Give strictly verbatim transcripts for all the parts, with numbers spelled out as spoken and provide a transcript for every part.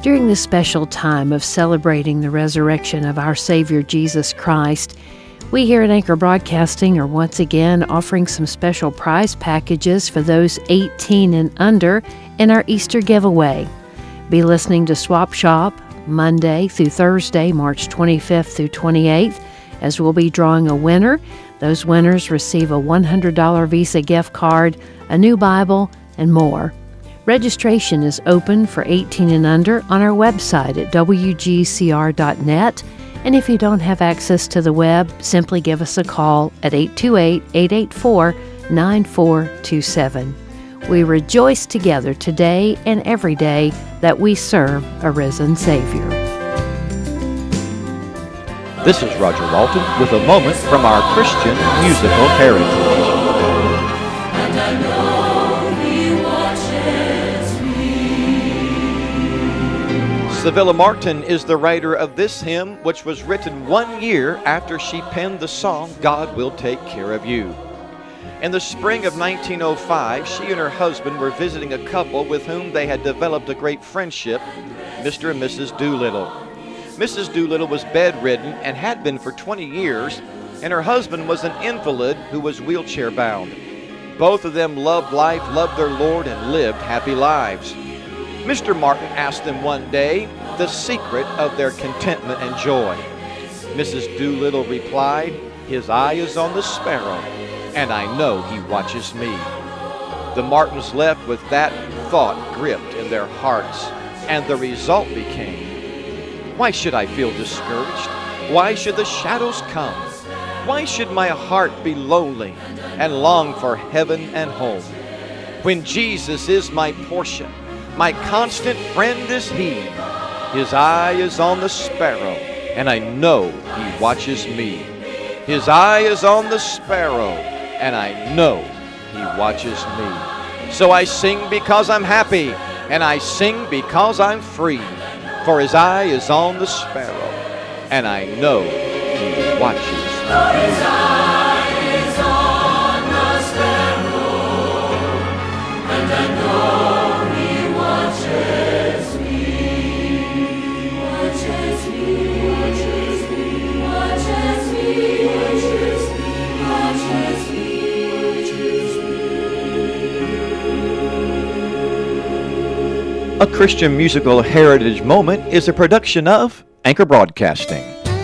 During this special time of celebrating the resurrection of our Savior Jesus Christ, we here at Anchor Broadcasting are once again offering some special prize packages for those eighteen and under in our Easter giveaway. Be listening to Swap Shop Monday through Thursday, March twenty-fifth through twenty-eighth, as we'll be drawing a winner. Those winners receive a one hundred dollars Visa gift card, a new Bible, and more. Registration is open for eighteen and under on our website at w g c r dot net. And if you don't have access to the web, simply give us a call at eight two eight, eight eight four, nine four two seven. We rejoice together today and every day that we serve a risen Savior. This is Roger Walton with a moment from our Christian musical heritage. And I know He watches me. Sevilla Martin is the writer of this hymn, which was written one year after she penned the song, God Will Take Care of You. In the spring of nineteen oh five, she and her husband were visiting a couple with whom they had developed a great friendship, Mister and Missus Doolittle. Missus Doolittle was bedridden and had been for twenty years, and her husband was an invalid who was wheelchair-bound. Both of them loved life, loved their Lord, and lived happy lives. Mister Martin asked them one day the secret of their contentment and joy. Missus Doolittle replied, His eye is on the sparrow, and I know He watches me. The Martins left with that thought gripped in their hearts, and the result became, why should I feel discouraged? Why should the shadows come? Why should my heart be lonely and long for heaven and home? When Jesus is my portion, my constant friend is He. His eye is on the sparrow, and I know He watches me. His eye is on the sparrow, and I know He watches me. So I sing because I'm happy, and I sing because I'm free. For His eye is on the sparrow, and I know He watches me. For His eye is on the sparrow, and I know He watches me. Watches me, watches me, watches me, watches me, watches me, watches me. A Christian Musical Heritage Moment is a production of Anchor Broadcasting.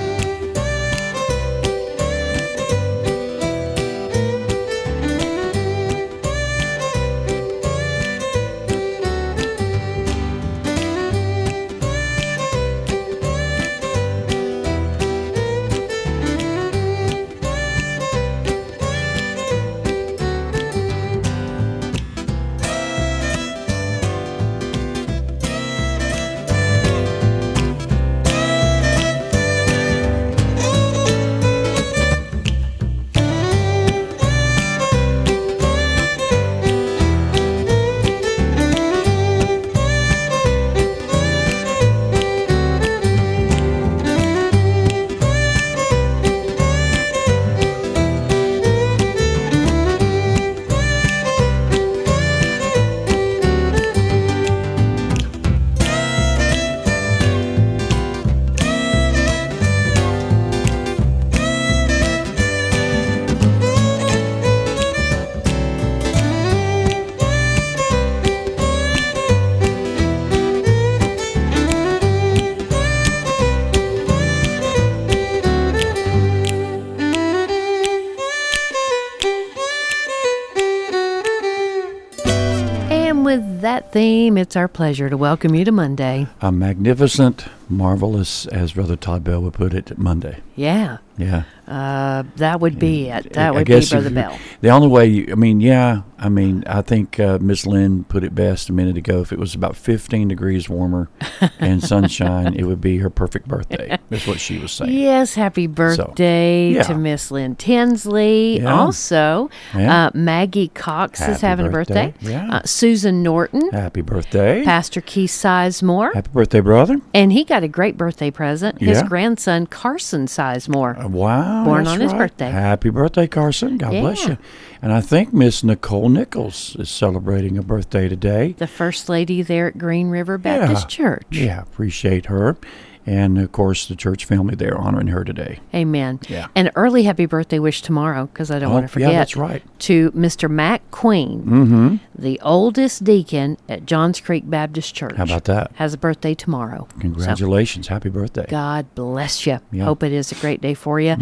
That theme, it's our pleasure to welcome you to Monday. A magnificent, marvelous, as Brother Todd Bell would put it, Monday. Yeah. Yeah. Uh, that would be it. That I would guess be Brother you, Bell. The only way, you, I mean, yeah, I mean, I think uh, Miss Lynn put it best a minute ago. If it was about fifteen degrees warmer and sunshine, it would be her perfect birthday. That's what she was saying. Yes, happy birthday so, yeah. to Miss Lynn Tinsley. Yeah. Also, yeah. uh, Maggie Cox happy is having birthday. a birthday. Yeah. Uh, Susan Norton. Happy birthday. Pastor Keith Sizemore. Happy birthday, brother. And he got got a great birthday present. His Yeah. grandson, Carson Sizemore. Uh, Wow. Born that's on his right. birthday. Happy birthday, Carson. God bless Yeah. you. And I think Miss Nicole Nichols is celebrating a birthday today. The first lady there at Green River Baptist Yeah. Church. Yeah, appreciate her. And, of course, the church family there honoring her today. Amen. Yeah. An early happy birthday wish tomorrow, because I don't Oh, want to forget. yeah, that's right. To Mister Mac Queen, Mm-hmm. the oldest deacon at Johns Creek Baptist Church. How about that? Has a birthday tomorrow. Congratulations. Happy birthday. So, God bless you. Yeah. Hope it is a great day for you.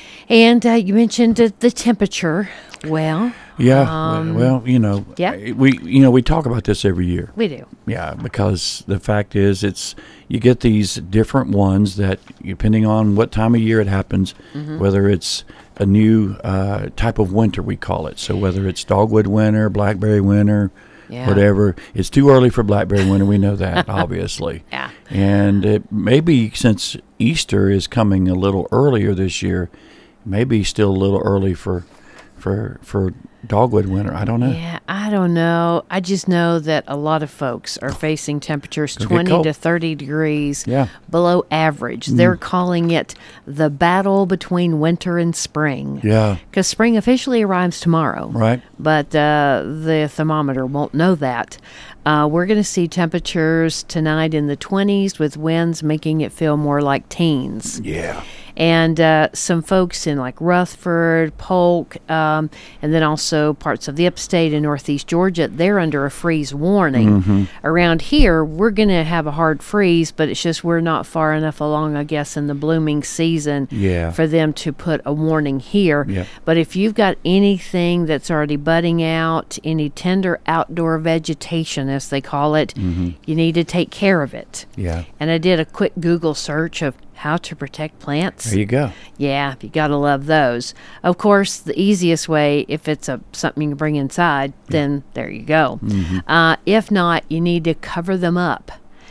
And uh, you mentioned uh, the temperature. Well, Yeah. um, well, you know, yeah. we you know we talk about this every year. we do. Yeah, because the fact is, it's you get these different ones that, depending on what time of year it happens, Mm-hmm. whether it's a new uh, type of winter, we call it. So whether it's dogwood winter, blackberry winter, Yeah. whatever, it's too early for blackberry winter. We know that, obviously. Yeah. And it maybe since Easter is coming a little earlier this year, maybe still a little early for for for dogwood winter. I don't know. Yeah, I don't know. I just know that a lot of folks are facing temperatures Gonna get twenty cold. to thirty degrees Yeah. Mm. below average. They're calling it the battle between winter and spring. Yeah. Because spring officially arrives tomorrow. Right. But uh, the thermometer won't know that. Uh, we're going to see temperatures tonight in the twenties with winds making it feel more like teens. Yeah. And uh, some folks in like Rutherford, Polk, um, and then also parts of the upstate and northeast Georgia, they're under a freeze warning. Mm-hmm. Around here, we're going to have a hard freeze, but it's just we're not far enough along, I guess, in the blooming season Yeah. for them to put a warning here. Yeah. But if you've got anything that's already budding out, any tender outdoor vegetation, as they call it, Mm-hmm. you need to take care of it. Yeah. And I did a quick Google search of how to protect plants. There you go. Yeah, you got to love those. Of course, the easiest way, if it's a something you can bring inside, then there you go. Mm-hmm. Uh, if not, you need to cover them up.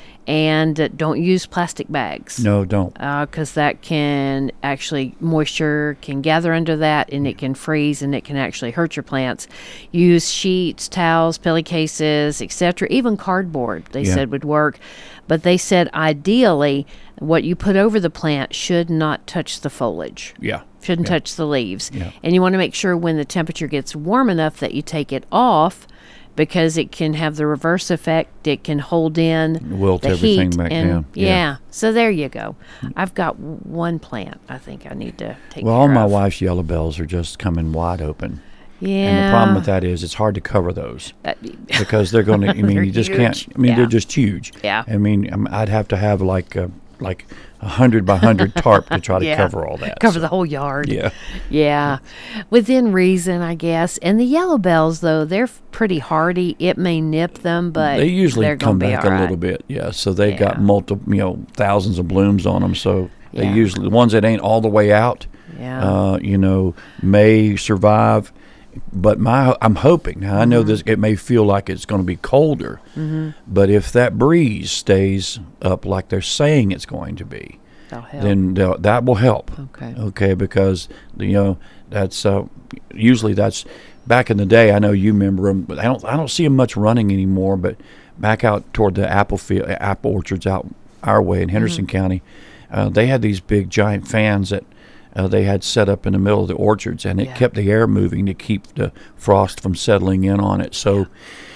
And uh, don't use plastic bags. No, don't. Because that can actually, moisture can gather under that and it can freeze and it can actually hurt your plants. Use sheets, towels, pillowcases, et cetera. Even cardboard, they Yeah. said would work. But they said ideally, what you put over the plant should not touch the foliage. Yeah. Shouldn't Yeah. touch the leaves. Yeah. And you want to make sure when the temperature gets warm enough that you take it off, because it can have the reverse effect. It can hold in Wilt the everything heat back and down. yeah. Yeah. So there you go. I've got w- one plant I think I need to take Well, care all my of. wife's yellow bells are just coming wide open. Yeah. And the problem with that is it's hard to cover those That- because they're going to, I mean, They're you just huge. can't, I mean, Yeah. they're just huge. Yeah. I mean, um, I'd have to have like a, like a hundred by hundred tarp to try to Yeah. cover all that. Cover So, the whole yard. Yeah. Yeah. Within reason, I guess. And the yellow bells, though, they're f- pretty hardy. It may nip them, but They usually they're come gonna be back all a right. little bit. Yeah. So they Yeah. got multiple, you know, thousands of blooms on them. So they Yeah. usually, the ones that ain't all the way out, Yeah. uh, you know, may survive. But my, I'm hoping. Now I know Mm-hmm. this. It may feel like it's going to be colder, but if that breeze stays up like they're saying it's going to be, That'll help. then they'll- that will help. Okay. Okay, because you know that's uh, usually that's back in the day. I know you remember them, but I don't. I don't see them much running anymore. But back out toward the apple field, apple orchards out our way in Henderson Mm-hmm. County, uh, they had these big giant fans that. Uh, they had set up in the middle of the orchards, and it Yeah. kept the air moving to keep the frost from settling in on it. So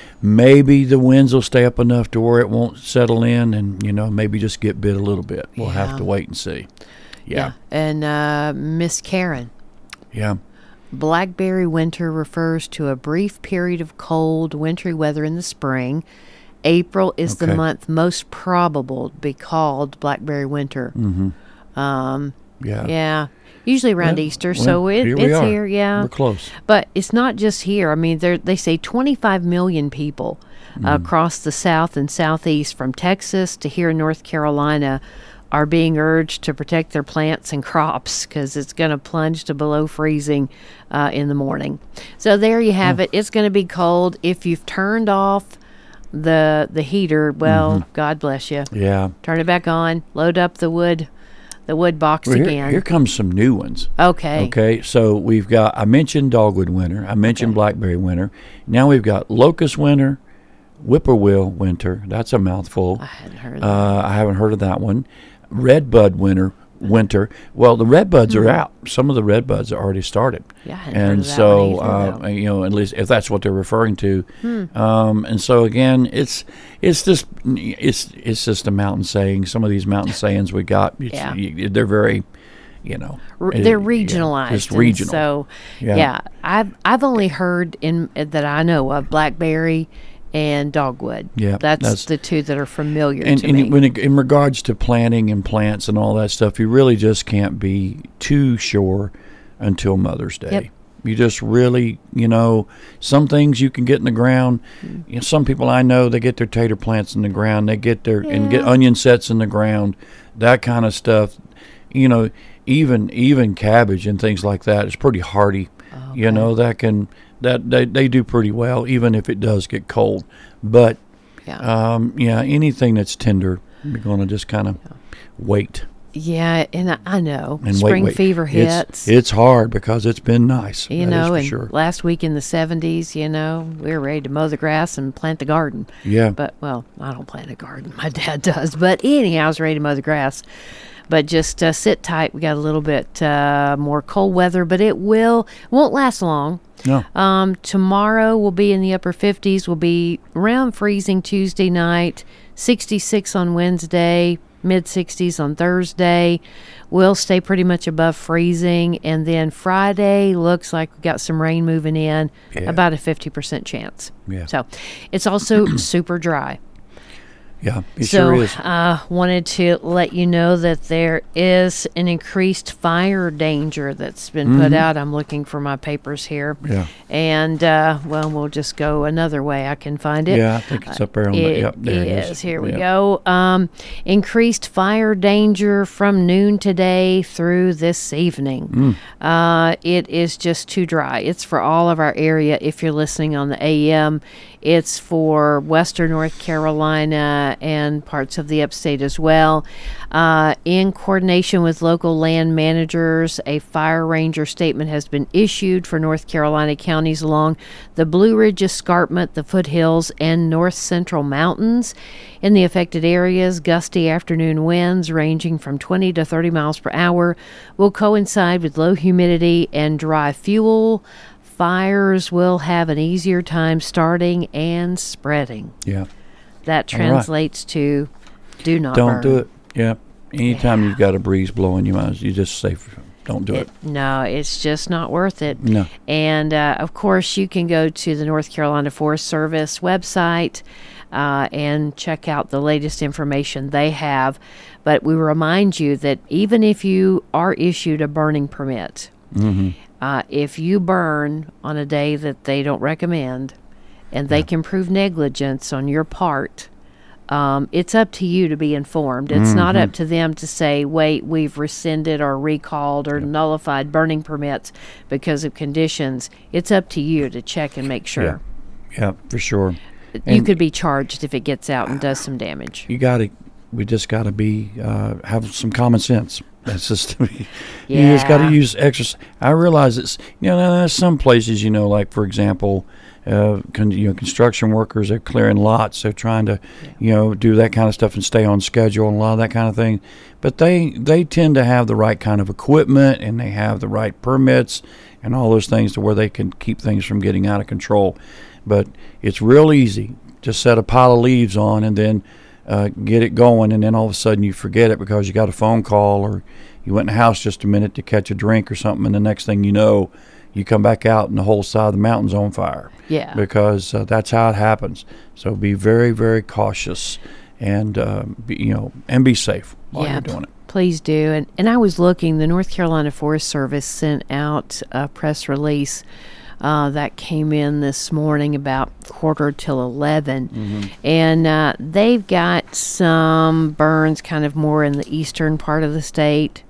maybe the winds will stay up enough to where it won't settle in, and you know maybe just get bit a little bit. We'll Yeah. have to wait and see. Yeah, And uh, Miss Karen, yeah, blackberry winter refers to a brief period of cold, wintry weather in the spring. April is the Okay. month most probable to be called blackberry winter. mm-hmm. Um, yeah. yeah, usually around Well, Easter, well, so it, here we it's are. here. Yeah, We're close. but it's not just here. I mean, there they say twenty-five million people uh, Mm. across the South and Southeast, from Texas to here in North Carolina, are being urged to protect their plants and crops because it's going to plunge to below freezing uh, in the morning. So there you have it. It's going to be cold. If you've turned off the the heater, well, Mm-hmm. God bless you. Yeah. Turn it back on. Load up the wood, the wood box Well, here, again. here comes some new ones. Okay. Okay, so we've got, I mentioned dogwood winter, I mentioned Okay. blackberry winter. Now we've got locust winter, whippoorwill winter. That's a mouthful. I hadn't heard of Uh, I haven't heard of that one. Redbud winter. Winter. Well, the redbuds Hmm. are out. Some of the redbuds are already started. Yeah, I hadn't heard And of that so, one either, uh, though. you know, at least if that's what they're referring to. Hmm. Um, and so again, it's it's just it's it's just a mountain saying. Some of these mountain sayings we got, it's, Yeah. you, they're very, you know, R- it- they're yeah, regionalized. just and regional. So, Yeah. yeah. I've I've only heard in that I know of blackberry and dogwood. Yeah, that's, that's- the two that are familiar And, to and me. when it, in regards to planting and plants and all that stuff, you really just can't be too sure until Mother's Day. Yep. You just really, you know, some things you can get in the ground. Mm. You know, some people I know, they get their tater plants in the ground. They get their and get Yeah. onion sets in the ground, that kind of stuff. You know, even even cabbage and things like that is pretty hardy. You Okay. know, that can that they, they do pretty well, even if it does get cold. But yeah. um, yeah, anything that's tender, you're going to just kind of wait yeah, and I, I know and spring wait, wait. fever It's, hits. it's hard because it's been nice. you that is know, for and sure. last week in the seventies, you know, we were ready to mow the grass and plant the garden. Yeah, But, well, I don't plant a garden. My dad does. But anyhow, I was ready to mow the grass. But just uh, sit tight. We got a little bit uh, more cold weather, but it will won't last long. no, Um, tomorrow will be in the upper fifties. Will be around freezing Tuesday night. sixty-six on Wednesday. Mid sixties on Thursday. We'll stay pretty much above freezing, and then Friday looks like we got some rain moving in. Yeah. About a fifty percent chance. Yeah. So it's also super dry. yeah, it So, sure is. uh, wanted to let you know that there is an increased fire danger that's been put out. I'm looking for my papers here. Mm-hmm. Yeah. And, uh, well, we'll just go another way I can find it. Yeah, I think it's up there on the. It Yep, there it is. is. Here we Yep. go. Um, increased fire danger from noon today through this evening. Mm. Uh, it is just too dry. It's for all of our area. If you're listening on the A M, it's for Western North Carolina and parts of the upstate as well. Uh, in coordination with local land managers, a fire ranger statement has been issued for North Carolina counties along the Blue Ridge Escarpment, the foothills, and north central mountains. In the affected areas, gusty afternoon winds ranging from twenty to thirty miles per hour will coincide with low humidity and dry fuel. Fires will have an easier time starting and spreading. Yeah, That All right. translates to do not don't burn. do it. Yeah, anytime Yeah. you've got a breeze blowing, you might you just say, don't do it. It- no, it's just not worth it. No. And uh, of course, you can go to the North Carolina Forest Service website uh, and check out the latest information they have. But we remind you that even if you are issued a burning permit, Mm-hmm. uh, if you burn on a day that they don't recommend and they can prove negligence on your part, um, it's up to you to be informed. It's not Mm-hmm. up to them to say, wait, we've rescinded or recalled or nullified burning permits because of conditions. It's up to you to check and make sure. Yeah, for sure. You And- could be charged if it gets out and does some damage. You got to. We just got to be uh, have some common sense. That's just you Yeah. just got to use extra. I realize it's you know there's some places you know like for example, uh, con, you know construction workers they're clearing lots. They're trying to you know do that kind of stuff and stay on schedule and a lot of that kind of thing. But they they tend to have the right kind of equipment and they have the right permits and all those things to where they can keep things from getting out of control. But it's real easy. Just set a pile of leaves on and then. Uh, get it going, and then all of a sudden you forget it because you got a phone call or you went in the house just a minute to catch a drink or something, and the next thing you know, you come back out and the whole side of the mountain's on fire. Yeah. Because uh, that's how it happens. So be very, very cautious, and uh, be, you know, and be safe while Yeah. you're doing it. Please do. And, and I was looking, the North Carolina Forest Service sent out a press release uh, that came in this morning about quarter till eleven. Mm-hmm. And uh, they've got some burns kind of more in the eastern part of the state.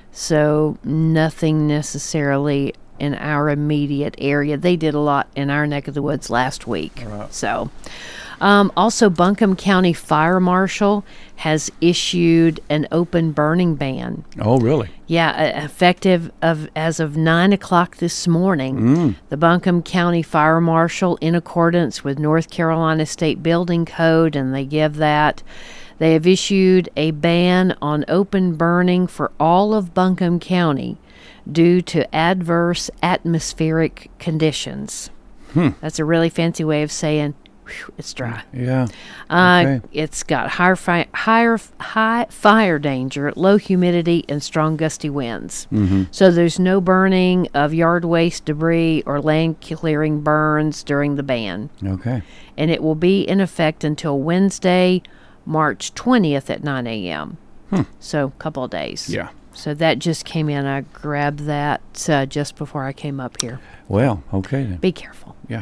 So nothing necessarily in our immediate area. They did a lot in our neck of the woods last week. Right. So, Um, also, Buncombe County Fire Marshal has issued an open burning ban. Oh, really? Yeah, uh, effective of as of nine o'clock this morning. Mm. The Buncombe County Fire Marshal, in accordance with North Carolina State Building Code, and they give that, they have issued a ban on open burning for all of Buncombe County due to adverse atmospheric conditions. Hmm. That's a really fancy way of saying whew, it's dry. Yeah. Uh, Okay. It's got higher, fi- higher high fire danger, low humidity, and strong gusty winds. Mm-hmm. So there's no burning of yard waste, debris, or land clearing burns during the ban. Okay. And it will be in effect until Wednesday, March twentieth at nine a.m. Hmm. So a couple of days. Yeah. So that just came in. I grabbed that uh, just before I came up here. Well, okay then. Be careful. Yeah.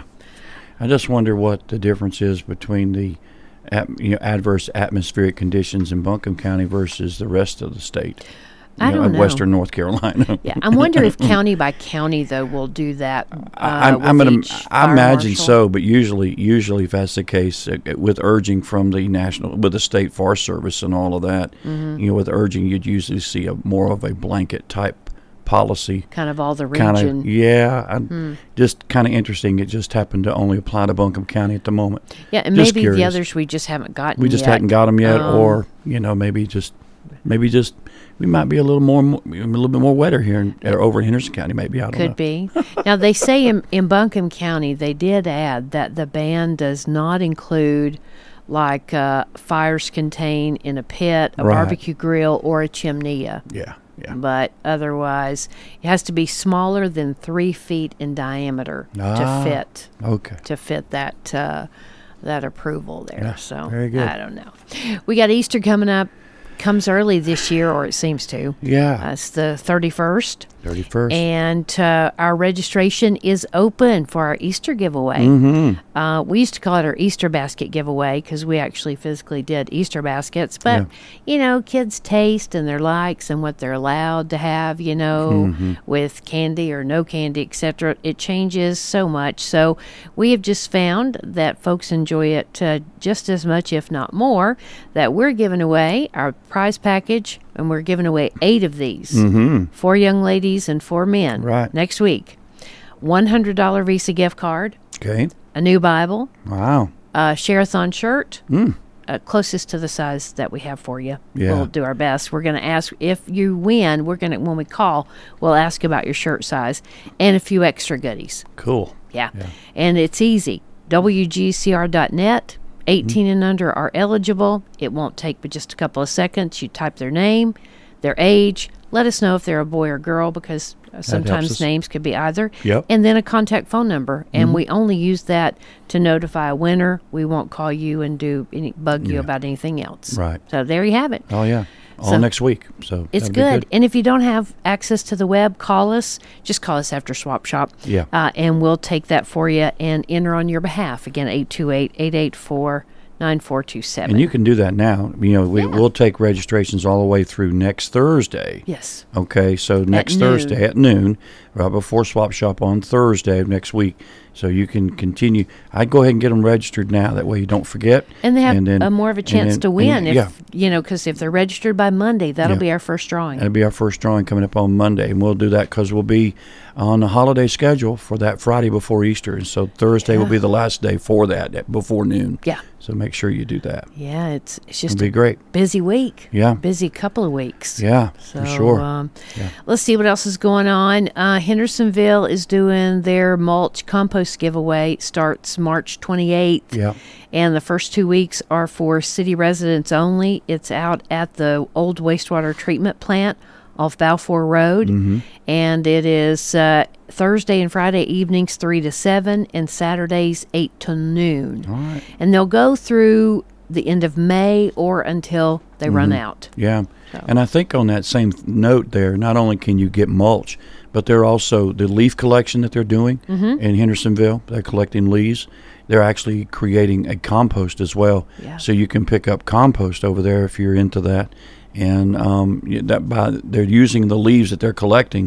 I just wonder what the difference is between the at, you know, adverse atmospheric conditions in Buncombe County versus the rest of the state. You I know, don't of know. Western North Carolina. Yeah, I wonder if county by county though will do that. Uh, I, I'm, with I'm gonna. each I fire imagine marshal. so, but usually, usually, if that's the case, uh, with urging from the national, with the state Forest Service and all of that, Mm-hmm. you know, with urging, you'd usually see a more of a blanket type policy. Kind of all the Kind region. of, yeah, I, Hmm. just kind of interesting. It just happened to only apply to Buncombe County at the moment. Yeah, and Just maybe the curious. others we just haven't gotten. We just yet. hadn't got them yet, Um, or you know, maybe just, maybe just, we might be a little more, a little bit more wetter here in, or over in Henderson County. Maybe I don't know. Could be. Now they say in, in Buncombe County they did add that the ban does not include like uh, fires contained in a pit, a Right. barbecue grill, or a chimney. Yeah, yeah. But otherwise, it has to be smaller than three feet in diameter Ah. to fit Okay. to fit that uh, that approval there. Yeah, so very good. I don't know. We got Easter coming up. Comes early this year, or it seems to. Yeah. Uh, it's the thirty-first. thirty-first. And uh, our registration is open for our Easter giveaway. Mm-hmm. Uh, we used to call it our Easter basket giveaway because we actually physically did Easter baskets. But, you know, kids' taste and their likes and what they're allowed to have, you know, Mm-hmm. with candy or no candy, et cetera, it changes so much. So we have just found that folks enjoy it uh, just as much, if not more, that we're giving away our prize package, and we're giving away eight of these. Mm-hmm. Four young ladies and four men. Right. Next week. one hundred dollars Visa gift card, Okay. a new Bible, Wow. a Share-a-thon shirt, Mm. uh, closest to the size that we have for you. Yeah. We'll do our best. We're going to ask, if you win, we're going to, when we call, we'll ask about your shirt size and a few extra goodies. Cool. Yeah. Yeah. And it's easy. W G C R dot net. eighteen and under are eligible. It won't take but just a couple of seconds. You type their name, their age. Let us know if they're a boy or girl, because uh, helps sometimes us. names could be either. Yep. And then a contact phone number. And we only use that to notify a winner. We won't call you and do any bug you Yeah. about anything else. Right. So there you have it. Oh yeah. All So- next week. So It's that'd be good. And if you don't have access to the web, call us. Just call us after Swap Shop. Yeah. Uh, and we'll take that for you and enter on your behalf. Again, eight two eight, eight eight four, nine four two seven. And you can do that now. You know, we, Yeah. we'll take registrations all the way through next Thursday. Yes. Okay, so next noon. Thursday at noon, right before Swap Shop on Thursday of next week. So you can continue. I'd go ahead and get them registered now. That way you don't forget. And they have then- a more of a and chance then- to win and- if, yeah, you know, because if they're registered by Monday, that'll Yeah. be our first drawing. that'll be our first drawing coming up on Monday. And we'll do that because we'll be on the holiday schedule for that Friday before Easter. And so Thursday will be the last day for that, at- before noon. Yeah. So make sure you do that. Yeah, it's it's just It'll be a great. busy week. Yeah. Busy couple of weeks. Yeah, So, for sure. Um, Yeah. Let's see what else is going on. Uh, Hendersonville is doing their mulch compost giveaway. It starts March twenty-eighth. Yeah. And the first two weeks are for city residents only. It's out at the old wastewater treatment plant off Balfour Road. Mm-hmm. And it is uh, Thursday and Friday evenings three to seven and Saturdays eight to noon. All right. And they'll go through the end of May or until they run out. Yeah. So. And I think on that same th- note there, not only can you get mulch, but they're also the leaf collection that they're doing Mm-hmm. in Hendersonville. They're collecting leaves. They're actually creating a compost as well. Yeah. So you can pick up compost over there if you're into that. And um, y- that by they're using the leaves that they're collecting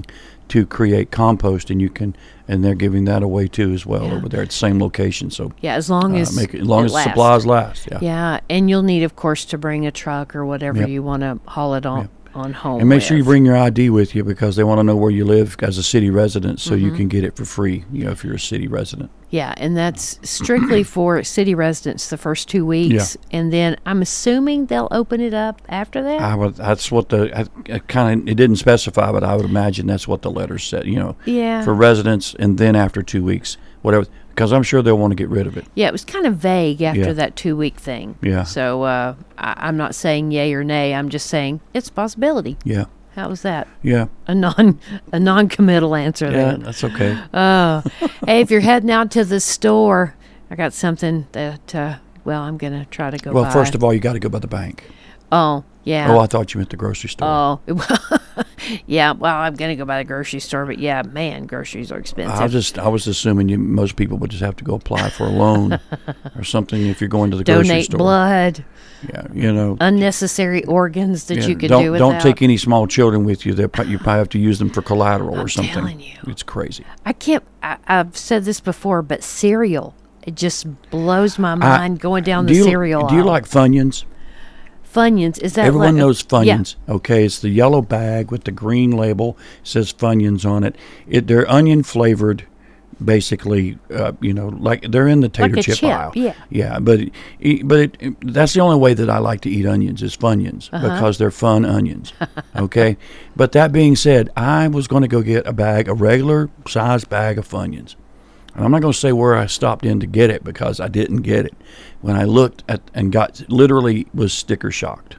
to create compost, and you can, and they're giving that away too as well Yeah. over there at the same location. So Yeah, as long uh, as make it, as long it as lasts. supplies last. Yeah. Yeah, and you'll need, of course, to bring a truck or whatever Yep. you want to haul it on on home. And make sure you with. bring your I D with you, because they want to know where you live as a city resident, so Mm-hmm. you can get it for free. You know, if you're a city resident. Yeah, and that's strictly for city residents the first two weeks, and then I'm assuming they'll open it up after that. I would. That's what the I, I kind of. It didn't specify, but I would imagine that's what the letter said. You know, yeah, for residents, and then after two weeks, whatever. Because I'm sure they'll want to get rid of it. yeah, it was kind of vague after Yeah. that two week thing. Yeah. So uh, I, I'm not saying yay or nay. I'm just saying it's a possibility. Yeah. How was that? Yeah. A non a non committal answer Yeah. there. That's okay. Oh, hey, if you're heading out to the store, I got something that. Uh, well, I'm gonna try to go. Well, buy. first of all, you got to go by the bank. oh yeah. Oh, I thought you meant the grocery store. Oh, yeah. Well, I'm gonna go by the grocery store, but yeah, man, groceries are expensive. I just I was assuming you, most people would just have to go apply for a loan or something if you're going to the grocery Donate store. blood, Yeah, you know. unnecessary organs that yeah, you could don't do without. don't take any small children with you. They you probably have to use them for collateral or I'm something. telling you. It's crazy. I can't. I, I've said this before, but cereal. It just blows my mind going down do the you, cereal Do you aisle. like Funyuns? Funyuns? Is that Everyone like, knows Yeah. Funyuns. Okay, it's the yellow bag with the green label. It says Funyuns on it. It they're onion flavored, basically. Uh, you know, like they're in the tater Like a chip, chip, aisle. yeah. yeah. But it, but it, it- that's the only way that I like to eat onions is Funyuns Uh-huh. because they're fun onions. Okay, but that being said, I was going to go get a bag, a regular size bag of Funyuns. And I'm not going to say where I stopped in to get it because I didn't get it. When I looked at and got literally was sticker shocked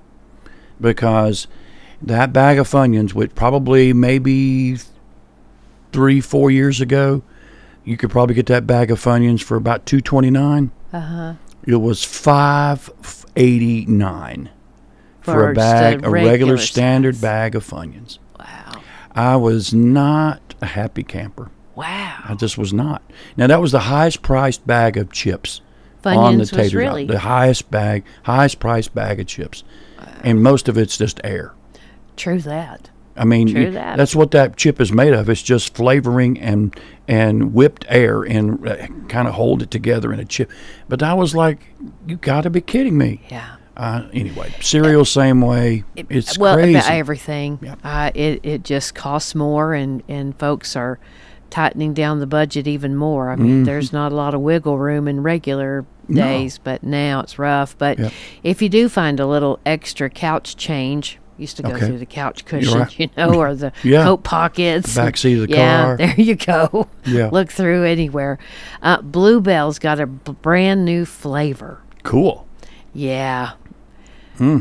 because that bag of Funyuns, which probably maybe three, four years ago, you could probably get that bag of Funyuns for about two twenty-nine. Uh huh. It was five eighty-nine for, For a just a bag, a regular regular standard size. bag of Funyuns. Wow. I was not a happy camper. Wow. I just was not. Now that was the highest priced bag of chips Funyuns on the was tater really- the highest bag, highest priced bag of chips, and most of it's just air. True that. I mean, True you- that. that's what that chip is made of. It's just flavoring and and whipped air and uh, kind of hold it together in a chip. But I was like, you got to be kidding me. Yeah. Uh, anyway, cereal same way. It's well, crazy. about everything. Yeah. Uh, it it just costs more, and and folks are tightening down the budget even more. I mean, there's not a lot of wiggle room in regular Mm-hmm. No. days, but now it's rough. But Yep. if you do find a little extra couch change, used to go Okay. through the couch cushion, right. you know, or the Yeah. coat pockets, The back seat of the yeah, car. there you go. Yeah. Look through anywhere. Uh, Bluebell's got a b- brand new flavor. Cool. Yeah. Mm.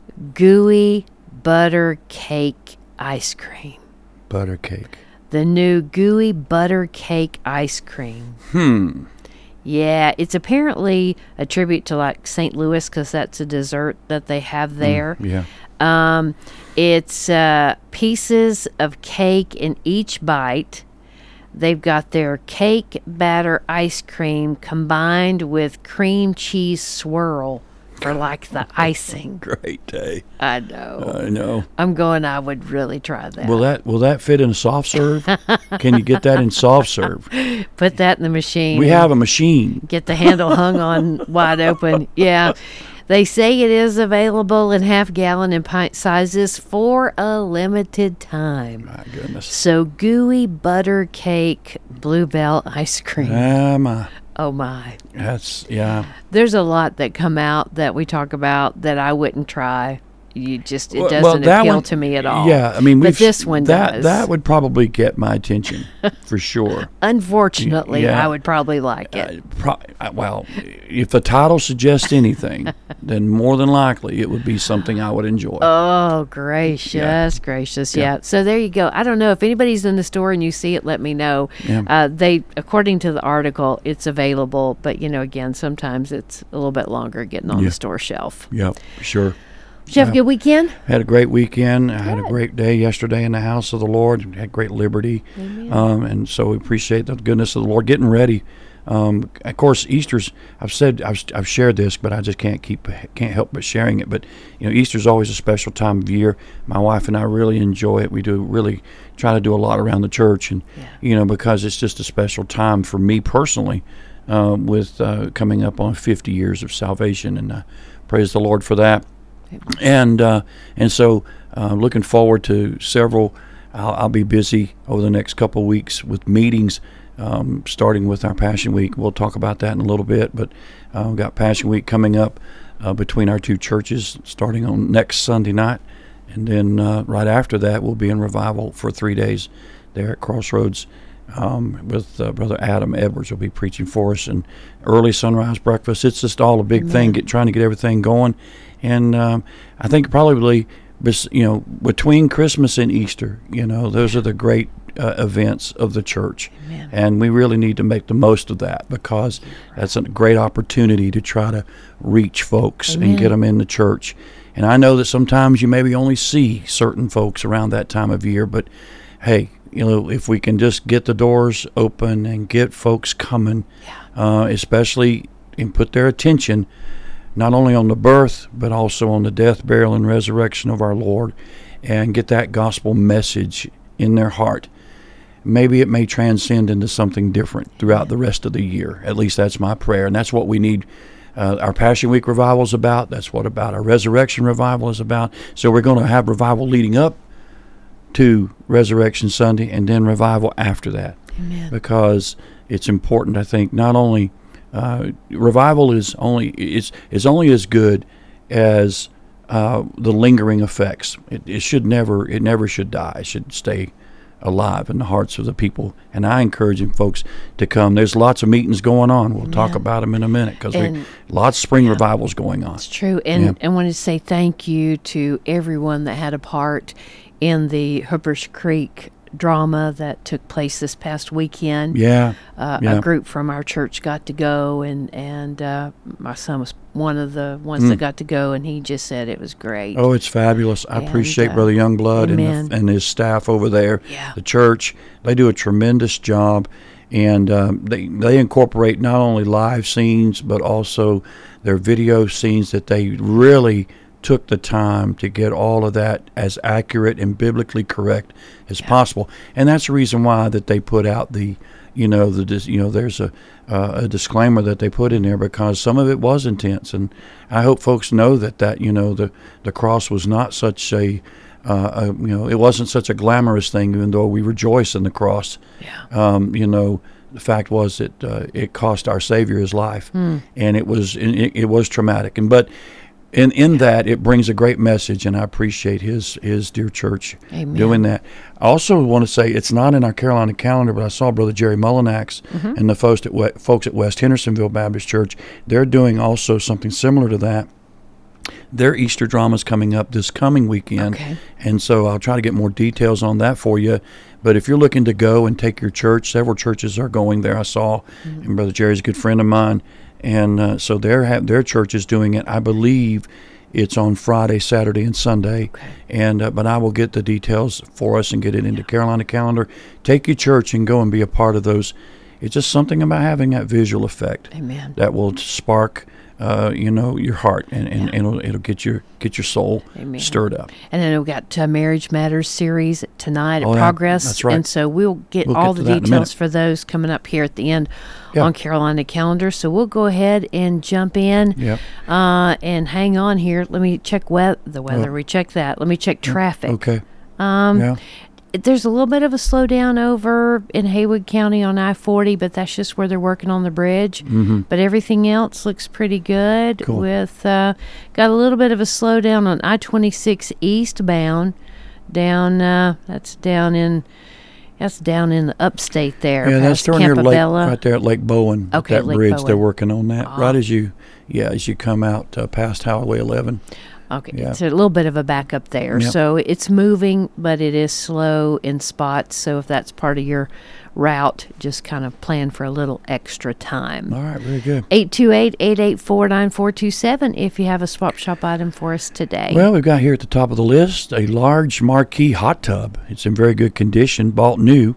Gooey butter cake ice cream. Butter cake. The new gooey butter cake ice cream. Hmm. Yeah, it's apparently a tribute to like Saint Louis because that's a dessert that they have there. Yeah. Um, it's uh, pieces of cake in each bite. They've got their cake batter ice cream combined with cream cheese swirl for like the icing. Great day. I know. I know. I'm going, I would really try that. Will that will that fit in a soft serve? Can you get that in soft serve? Put that in the machine. We have a machine. Get the handle hung on wide open. Yeah. They say it is available in half gallon and pint sizes for a limited time. My goodness. So gooey butter cake bluebell ice cream. Ah, my. Oh my. That's yeah. There's a lot that come out that we talk about that I wouldn't try. You just it Well- doesn't well, that appeal one- to me at all. Yeah, I mean, but we've, this one that does. that would probably get my attention for sure. Unfortunately, Yeah. I would probably like it. Uh, pro- uh, well, if the title suggests anything, then more than likely it would be something I would enjoy. Oh, gracious, gracious. Yeah. Yeah. So there you go. I don't know if anybody's in the store and you see it, let me know. Yeah. Uh, they, according to the article, it's available, but you know, again, sometimes it's a little bit longer getting on Yeah. the store shelf. Yeah, sure. Did you have a good weekend? Had a great weekend. I had a Good. great day yesterday in the house of the Lord. Had great liberty, Amen. um, and so we appreciate the goodness of the Lord. Getting ready Um, of course, Easter's. I've said I've, I've shared this, but I just can't keep can't help but sharing it. But you know, Easter's always a special time of year. My wife and I really enjoy it. We do really try to do a lot around the church, and yeah. you know, because it's just a special time for me personally, uh, with uh, coming up on fifty years of salvation, and uh, praise the Lord for that. And uh, and so uh, looking forward to several. I'll, I'll be busy over the next couple of weeks with meetings. Um, starting with our Passion Week. We'll talk about that in a little bit, but uh, we've got Passion Week coming up uh, between our two churches starting on next Sunday night, and then uh, right after that we'll be in revival for three days there at Crossroads um, with uh, Brother Adam Edwards will be preaching for us, and early sunrise breakfast. It's just all a big Amen. thing, get, trying to get everything going, and um, I think probably, you know, between Christmas and Easter, you know, those are the great Uh, events of the church. Amen. And we really need to make the most of that, because that's a great opportunity to try to reach folks Amen. and get them in the church. And I know that sometimes you maybe only see certain folks around that time of year, but hey, you know, if we can just get the doors open and get folks coming, yeah. uh, especially and put their attention not only on the birth but also on the death, burial, and resurrection of our Lord, and get that gospel message in their heart, maybe it may transcend into something different throughout the rest of the year. At least that's my prayer, and that's what we need. Uh, our Passion Week revival is about. That's what about our Resurrection revival is about. So we're going to have revival leading up to Resurrection Sunday, and then revival after that. Amen. Because it's important, I think, not only uh, revival is only is is only as good as uh, the lingering effects. It, it should never it never should die. It should stay alive in the hearts of the people, and I encourage them folks to come. There's lots of meetings going on. We'll Amen. talk about them in a minute, because And- lots of spring yeah. revivals going on. It's true. And Yeah. I wanted to say thank you to everyone that had a part in the Hoopers Creek drama that took place this past weekend. Yeah, Uh, yeah. A group from our church got to go, and, and uh, my son was one of the ones Mm. that got to go, and he just said it was great. Oh, it's fabulous. I And, appreciate uh, Brother Youngblood and, amen. the, and his staff over there, Yeah. the church. They do a tremendous job, and um, they, they incorporate not only live scenes, but also their video scenes, that they really took the time to get all of that as accurate and biblically correct as Yeah. possible. And that's the reason why that they put out the, you know, the dis- you know, there's a uh, a disclaimer that they put in there, because some of it was intense, and I hope folks know that that you know the the cross was not such a, uh, a you know, it wasn't such a glamorous thing, even though we rejoice in the cross. Yeah. Um, you know, the fact was that uh, it cost our Savior his life, Hmm. and it was it, it was traumatic, and but. In in that, it brings a great message, and I appreciate his his dear church Amen. doing that. I also want to say, it's not in our Carolina calendar, but I saw Brother Jerry Mullinax Mm-hmm. and the folks at, We- folks at West Hendersonville Baptist Church. They're doing also something similar to that. Their Easter drama is coming up this coming weekend, Okay. and so I'll try to get more details on that for you. But if you're looking to go and take your church, several churches are going there. I saw, Mm-hmm. and Brother Jerry's a good friend of mine, and uh, so their ha- their church is doing it. I believe it's on Friday, Saturday, and Sunday. Okay. And uh, but I will get the details for us and get it into Carolina calendar. Take your church and go and be a part of those. It's just something about having that visual effect Amen. that will spark, uh, you know, your heart, and, and, Yeah. and it'll, it'll get your get your soul Amen. stirred up. And then we've got uh, Marriage Matters series tonight at Oh, yeah, Progress. that's right. And so we'll get We'll all get to the that in a details minute. for those coming up here at the end Yeah. on Carolina Calendar. So we'll go ahead and jump in Yep. uh, and hang on here. Let me check we- the weather. Oh. We check that. Let me check traffic. Okay. Um, Yeah. There's a little bit of a slowdown over in Haywood County on I forty, but that's just where they're working on the bridge. Mm-hmm. But everything else looks pretty good. Cool. With uh, got a little bit of a slowdown on I twenty-six eastbound, down. Uh, that's down in. That's down in the upstate there. Yeah, that's past down near Lake, Campobello. right there at Lake Bowen. Okay, that Lake bridge, Bowen. they're working on that. Ah. Right as you, yeah, as you come out uh, past Highway eleven. Okay, Yeah. it's a little bit of a backup there. Yep. So it's moving, but it is slow in spots. So if that's part of your route, just kind of plan for a little extra time. All right, very good. eight two eight, eight eight four, nine four two seven if you have a swap shop item for us today. Well, we've got here at the top of the list a large marquee hot tub. It's in very good condition, bought new.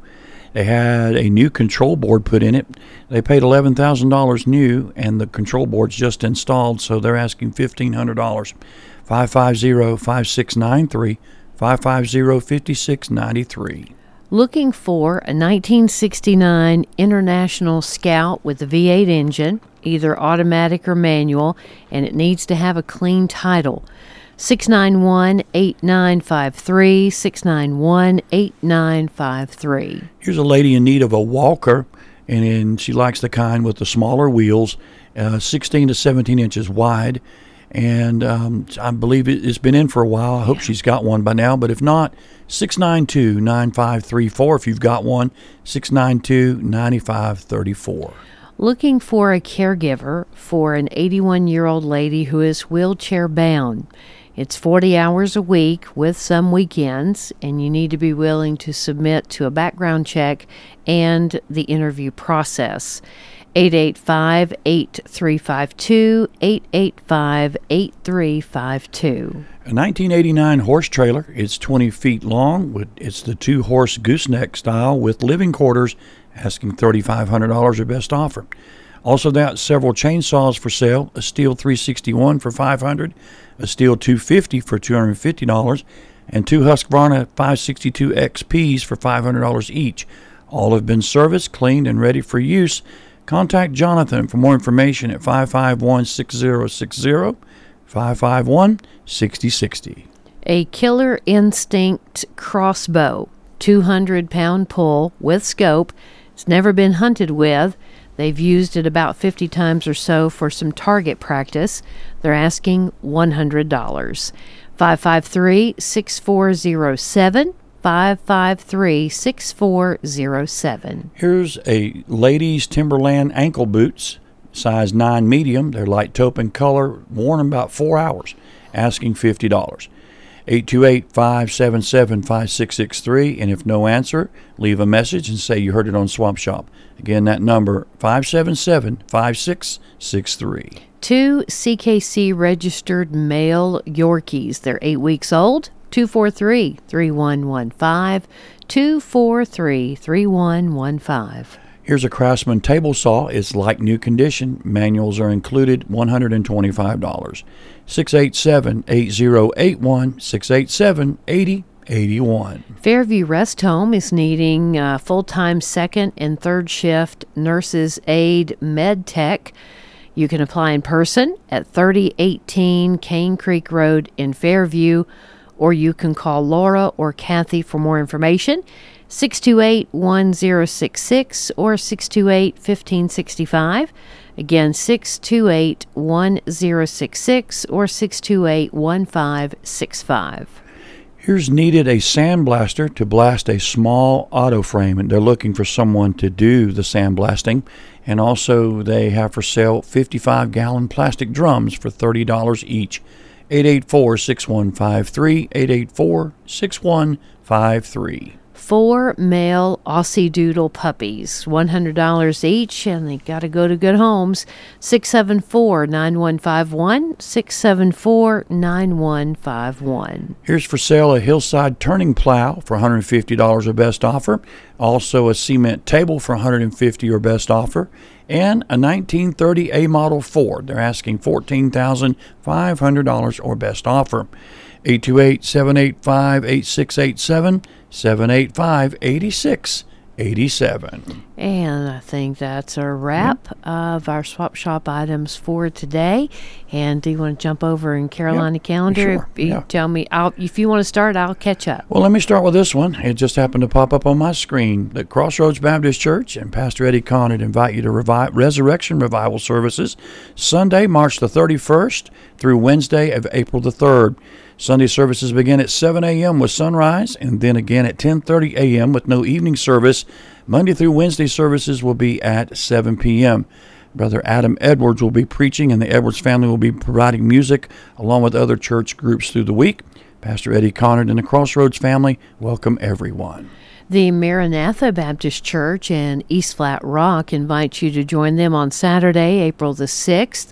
They had a new control board put in it. They paid eleven thousand dollars new, and the control board's just installed, so they're asking fifteen hundred dollars. five five zero, five six nine three, five five zero, five six nine three. Looking for a nineteen sixty-nine International Scout with a V eight engine, either automatic or manual, and it needs to have a clean title. six nine one, eight nine five three, six nine one, eight nine five three. Here's a lady in need of a walker, and, and she likes the kind with the smaller wheels, uh, sixteen to seventeen inches wide. And um, I believe it, it's been in for a while. I hope yeah. she's got one by now. But if not, six nine two, nine five three four. If you've got one, six nine two, nine five three four. Looking for a caregiver for an eighty-one-year-old lady who is wheelchair bound. It's forty hours a week with some weekends, and you need to be willing to submit to a background check and the interview process. eight eight five, eight three five two, eight eight five, eight three five two. A nineteen eighty-nine horse trailer. It's twenty feet long. With It's the two-horse gooseneck style with living quarters, asking three thousand five hundred dollars or best offer. Also got several chainsaws for sale, a Stihl three sixty-one for five hundred dollars, a Stihl two fifty for two hundred fifty dollars, and two Husqvarna five sixty-two X Ps for five hundred dollars each. All have been serviced, cleaned, and ready for use. Contact Jonathan for more information at five five one, six zero six zero, five five one, six zero six zero. A Killer Instinct crossbow, two hundred pound pull with scope. It's never been hunted with. They've used it about fifty times or so for some target practice. They're asking one hundred dollars. five five three, six four zero seven. five five three, six four zero seven. Here's a ladies' Timberland ankle boots, size nine medium. They're light taupe in color, worn in about four hours, asking fifty dollars. eight two eight, five seven seven, five six six three, and if no answer, leave a message and say you heard it on Swamp Shop. Again, that number, five seven seven, five six six three. Two C K C registered male Yorkies. They're eight weeks old. two four three, three one one five, two four three, three one one five. Here's a Craftsman table saw. It's like new condition. Manuals are included, one hundred twenty-five dollars. six eight seven, eight zero eight one, six eight seven, eight zero eight one. Fairview Rest Home is needing uh, full-time second and third shift nurses aide med tech. You can apply in person at thirty eighteen Cane Creek Road in Fairview, or you can call Laura or Kathy for more information, six two eight, one zero six six or six two eight, one five six five. Again, six two eight, one zero six six or six two eight, one five six five. Here's needed a sandblaster to blast a small auto frame, and they're looking for someone to do the sandblasting. And also they have for sale fifty-five gallon plastic drums for thirty dollars each. eight eight four, six one five three, eight eight four, six one five three. Four male Aussie Doodle puppies, one hundred dollars each, and they got to go to good homes. six seven four, nine one five one, six seven four, nine one five one. Here's for sale a Hillside turning plow for one hundred fifty dollars or best offer. Also a cement table for one hundred fifty dollars or best offer. And a nineteen thirty A model Ford. They're asking fourteen thousand five hundred dollars or best offer. eight two eight, seven eight five, eight six eight seven, seven eight five, eight six eight seven. And I think that's a wrap yep. of our Swap Shop items for today. And do you want to jump over in Carolina yep. calendar? Sure. You yeah. tell me, I'll, if you want to start, I'll catch up. Well, let me start with this one. It just happened to pop up on my screen. The Crossroads Baptist Church and Pastor Eddie Conant invite you to revive, Resurrection Revival Services Sunday, March the thirty-first through Wednesday of April the third. Sunday services begin at seven a.m. with sunrise, and then again at ten thirty a.m. with no evening service. Monday through Wednesday services will be at seven p.m. Brother Adam Edwards will be preaching, and the Edwards family will be providing music along with other church groups through the week. Pastor Eddie Conant and the Crossroads family welcome everyone. The Maranatha Baptist Church in East Flat Rock invites you to join them on Saturday, April the sixth,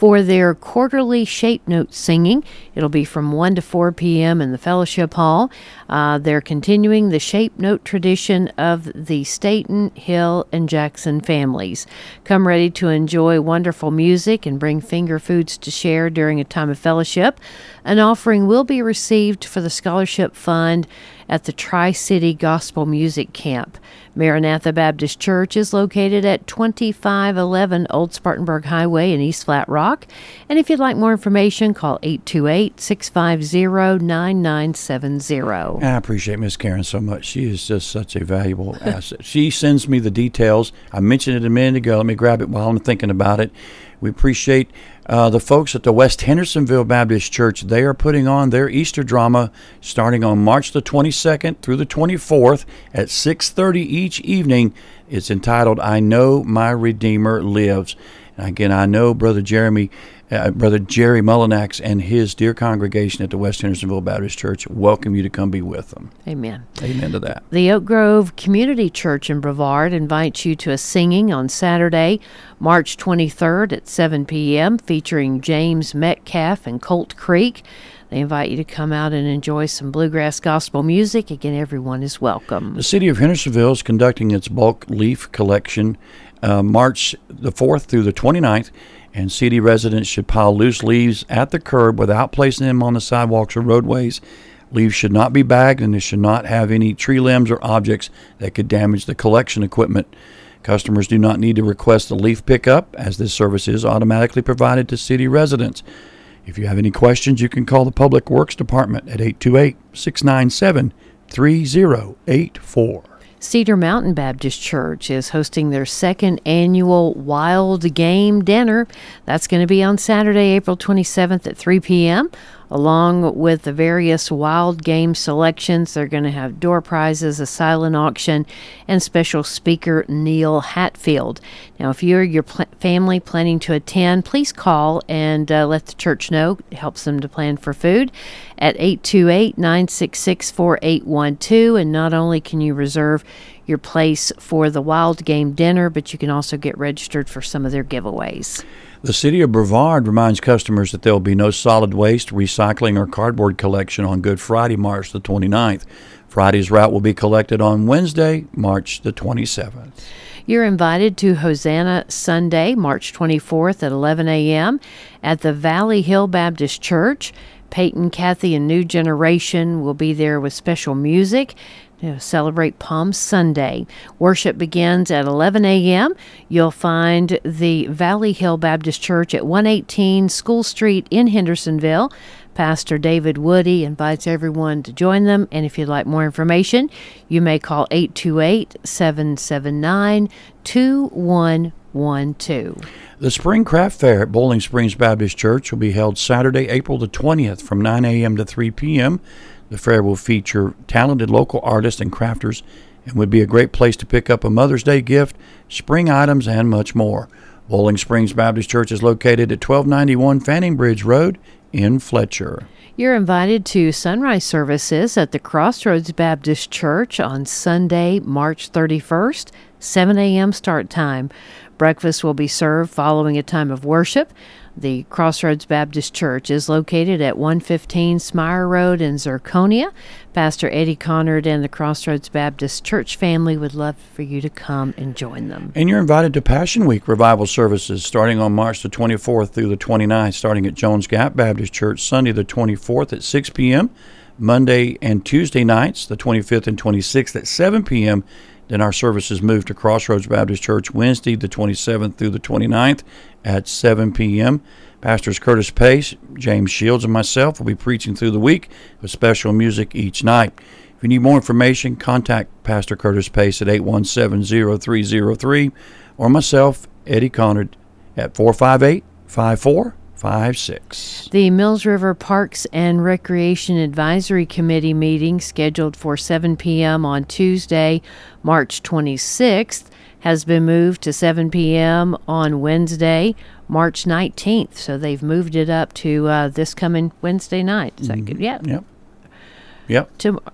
for their quarterly Shape Note singing. It'll be from one to four p.m. in the Fellowship Hall. Uh, they're continuing the Shape Note tradition of the Staten, Hill, and Jackson families. Come ready to enjoy wonderful music and bring finger foods to share during a time of fellowship. An offering will be received for the Scholarship Fund at the Tri-City Gospel Music Camp. Maranatha Baptist Church is located at twenty-five eleven Old Spartanburg Highway in East Flat Rock. And if you'd like more information, call eight two eight, six five zero, nine nine seven zero. I appreciate Miss Karen so much. She is just such a valuable asset. She sends me the details. I mentioned it a minute ago. Let me grab it while I'm thinking about it. We appreciate uh, the folks at the West Hendersonville Baptist Church. They are putting on their Easter drama starting on March the twenty-second through the twenty-fourth at six thirty each evening. It's entitled, I Know My Redeemer Lives. And again, I know Brother Jeremy, uh, Brother Jerry Mullinax and his dear congregation at the West Hendersonville Baptist Church welcome you to come be with them. Amen. Amen to that. The Oak Grove Community Church in Brevard invites you to a singing on Saturday, March twenty-third at seven p.m. featuring James Metcalf and Colt Creek. They invite you to come out and enjoy some bluegrass gospel music. Again, everyone is welcome. The city of Hendersonville is conducting its bulk leaf collection uh, March the fourth through the twenty-ninth, and city residents should pile loose leaves at the curb without placing them on the sidewalks or roadways. Leaves should not be bagged, and they should not have any tree limbs or objects that could damage the collection equipment. Customers do not need to request a leaf pickup, as this service is automatically provided to city residents. If you have any questions, you can call the Public Works Department at eight two eight, six nine seven, three zero eight four. Cedar Mountain Baptist Church is hosting their second annual Wild Game Dinner. That's going to be on Saturday, April twenty-seventh at three p.m. Along with the various wild game selections, they're going to have door prizes, a silent auction, and special speaker Neil Hatfield. Now, if you or your pl- family planning to attend, please call and uh, let the church know. It helps them to plan for food at eight two eight, nine six six, four eight one two. And not only can you reserve your place for the Wild Game Dinner, but you can also get registered for some of their giveaways. The city of Brevard reminds customers that there will be no solid waste, recycling, or cardboard collection on Good Friday, March the twenty-ninth. Friday's route will be collected on Wednesday, March the twenty-seventh. You're invited to Hosanna Sunday, March twenty-fourth at eleven a.m. at the Valley Hill Baptist Church. Peyton, Kathy, and New Generation will be there with special music to celebrate Palm Sunday. Worship begins at eleven a.m. You'll find the Valley Hill Baptist Church at one eighteen School Street in Hendersonville. Pastor David Woody invites everyone to join them, and if you'd like more information, you may call eight two eight, seven seven nine, two one one two. The Spring Craft Fair at Bowling Springs Baptist Church will be held Saturday, April the twentieth from nine a.m. to three p.m. The fair will feature talented local artists and crafters and would be a great place to pick up a Mother's Day gift, spring items, and much more. Bowling Springs Baptist Church is located at twelve ninety-one Fanning Bridge Road in Fletcher. You're invited to sunrise services at the Crossroads Baptist Church on Sunday, March thirty-first, seven a.m. start time. Breakfast will be served following a time of worship. The Crossroads Baptist Church is located at one fifteen Smire Road in Zirconia. Pastor Eddie Connard and the Crossroads Baptist Church family would love for you to come and join them. And you're invited to Passion Week revival services starting on March the twenty-fourth through the twenty-ninth, starting at Jones Gap Baptist Church Sunday the twenty-fourth at six p.m., Monday and Tuesday nights, the twenty-fifth and twenty-sixth at seven p.m., Then our services move to Crossroads Baptist Church Wednesday the twenty-seventh through the twenty-ninth at seven p.m. Pastors Curtis Pace, James Shields, and myself will be preaching through the week with special music each night. If you need more information, contact Pastor Curtis Pace at eight one seven, zero three zero three or myself, Eddie Connard, at four five eight, five four five six. The Mills River Parks and Recreation Advisory Committee meeting, scheduled for seven p.m. on Tuesday, March twenty-sixth, has been moved to seven p.m. on Wednesday, March nineteenth. So they've moved it up to uh, this coming Wednesday night. Is that Mm-hmm. good? Yeah. Yep. Yep. To,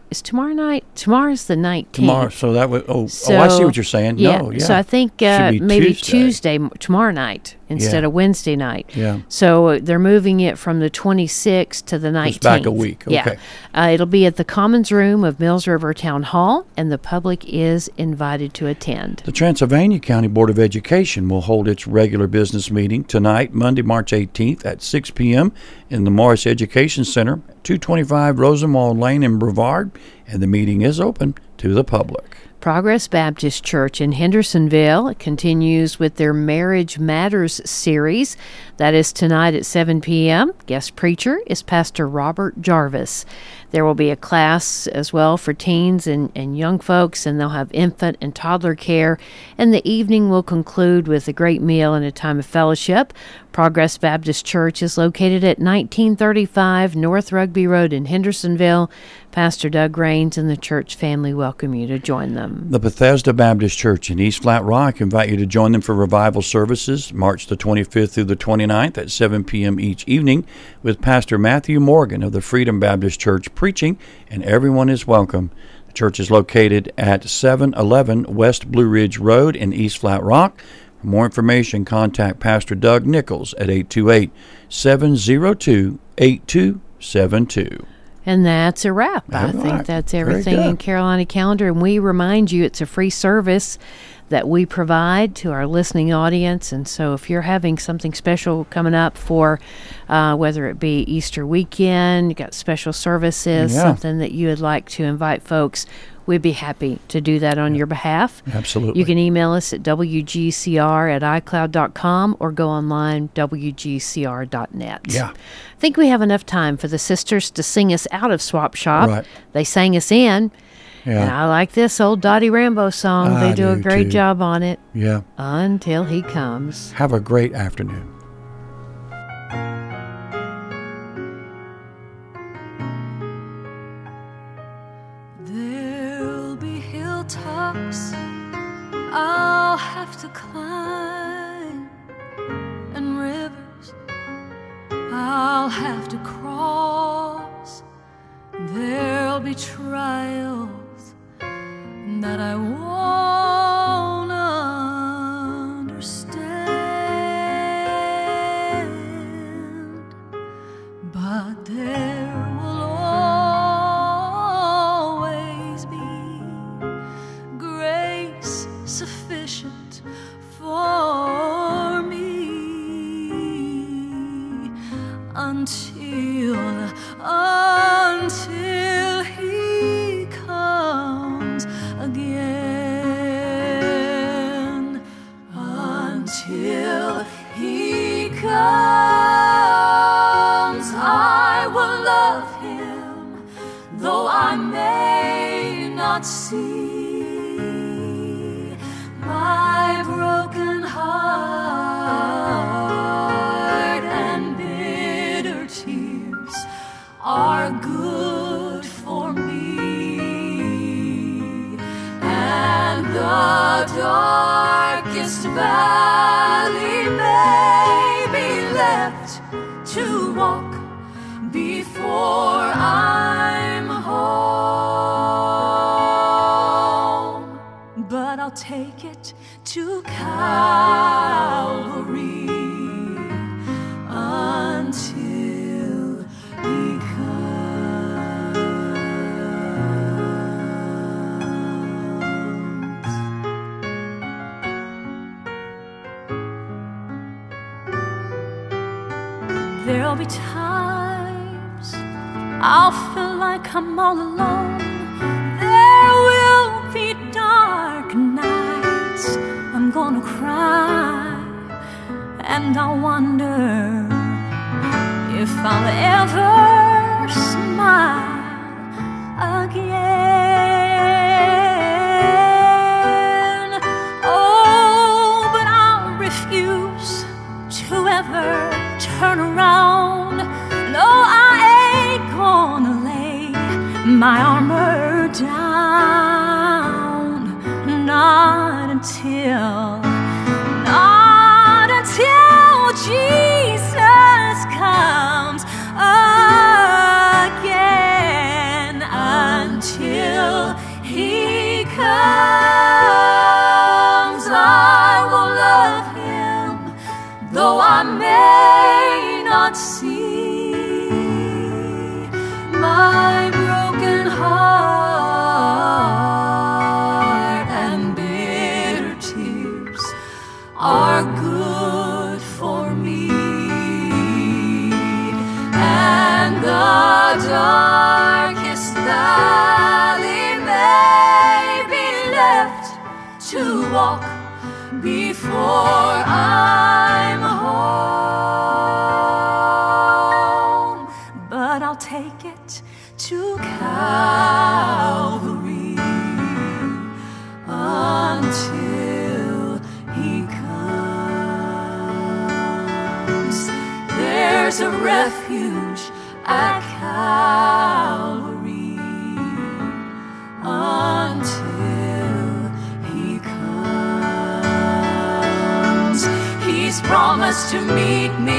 is tomorrow night? Tomorrow's the nineteenth. Tomorrow, so that would, oh, So, oh, I see what you're saying. Yeah, No, yeah. so I think uh, Should be maybe Tuesday. Tuesday, m- tomorrow night instead Yeah. of Wednesday night. Yeah. So uh, they're moving it from the twenty-sixth to the nineteenth. It's back a week. Yeah. Okay. Uh, it'll be at the Commons Room of Mills River Town Hall, and the public is invited to attend. The Transylvania County Board of Education will hold its regular business meeting tonight, Monday, March eighteenth at six p.m. in the Morris Education Center, two twenty-five Rosenwald Lane in Brevard, and the meeting is open to the public. Progress Baptist Church in Hendersonville continues with their Marriage Matters series. That is tonight at seven p.m. Guest preacher is Pastor Robert Jarvis. There will be a class as well for teens and, and young folks, and they'll have infant and toddler care. And the evening will conclude with a great meal and a time of fellowship. Progress Baptist Church is located at nineteen thirty-five North Rugby Road in Hendersonville. Pastor Doug Raines and the church family welcome you to join them. The Bethesda Baptist Church in East Flat Rock invite you to join them for revival services March the twenty-fifth through the twenty-ninth at seven p.m. each evening with Pastor Matthew Morgan of the Freedom Baptist Church preaching, and everyone is welcome. The church is located at seven eleven West Blue Ridge Road in East Flat Rock. For more information, contact Pastor Doug Nichols at eight two eight, seven zero two, eight two seven two. And that's a wrap. I All think right. that's Very everything good. in Carolina Calendar. And we remind you it's a free service that we provide to our listening audience. And so if you're having something special coming up for uh, whether it be Easter weekend, you got special services, Yeah. something that you would like to invite folks, we'd be happy to do that on your behalf. Absolutely. You can email us at w g c r at i cloud dot com or go online, w g c r dot net. Yeah. I think we have enough time for the sisters to sing us out of Swap Shop. Right. They sang us in. Yeah. And I like this old Dottie Rambo song. I they do, a do, great too. job on it. Yeah. Until he comes. Have a great afternoon. There'll be hilltops I'll have to climb, and rivers I'll have to cross. There'll be trials that I won't understand, but there will always be grace sufficient for me until, until he comes again, until he comes. I will love him, though I may not see. My broken heart and bitter tears are good for me, and the darkest valley may be left to walk before I'm home, but I'll take it to Calvary until he comes. There'll be times I'll feel like I'm all alone. There will be dark nights I'm gonna cry, and I'll wonder if I'll ever smile again. Oh, but I'll refuse to ever turn around. No, I ain't gonna lay my armor down, not until, not until Jesus comes again, until not see my broken heart, and bitter tears are good for me, and the darkest valley may be left to walk before I'm home, but I'll take it to Calvary until He comes. There's a refuge at Calvary until He comes. He's promised to meet me